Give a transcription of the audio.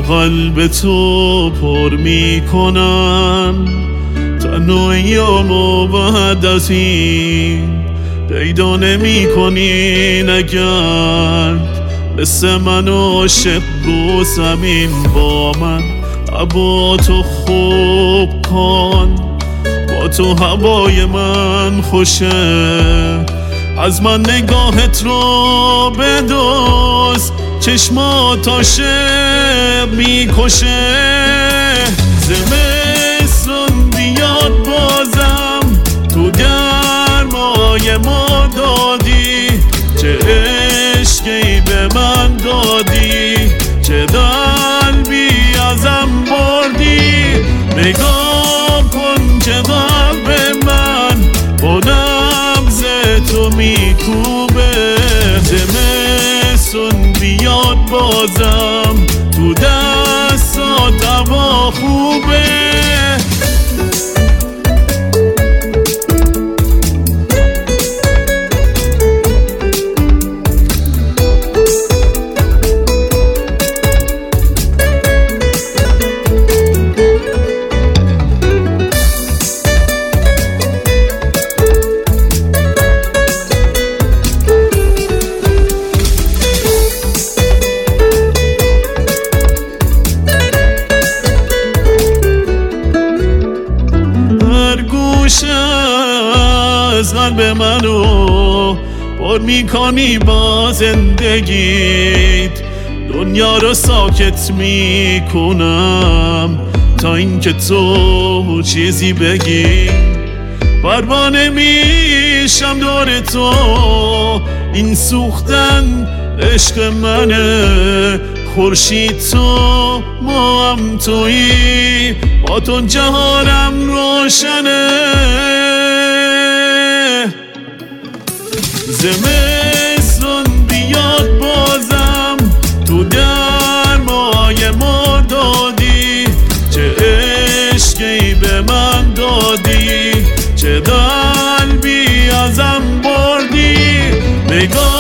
قلب تو پر میکنم تنهاییامو بعد از این پیدا نمی کنی نگرد مثل من عاشق رو زمین با من هوا تو خوب کن با تو هوای من خوشه از من نگاهت رو بدوز چشمات عاشق میکشه زمستون بیاد بازم تو گرمای ما دادی چه عشقی به من دادی چه قلبی ازم بردی نگاه کن چه قلب من با نبض تو میکوبه زمستون بیاد بازم تو دستات هوا خوبه از قلب منو پر میکنی با زندگیت دنیا رو ساکت میکنم تا اینکه تو چیزی بگی پروانه میشم دور تو این سوختن عشق منه خورشید تو ما هم تویی با تو جهانم روشنه زمستون بیاد بازم تو گرمای ما دادی چه عشقی به من دادی چه قلبی ازم بردی نگاه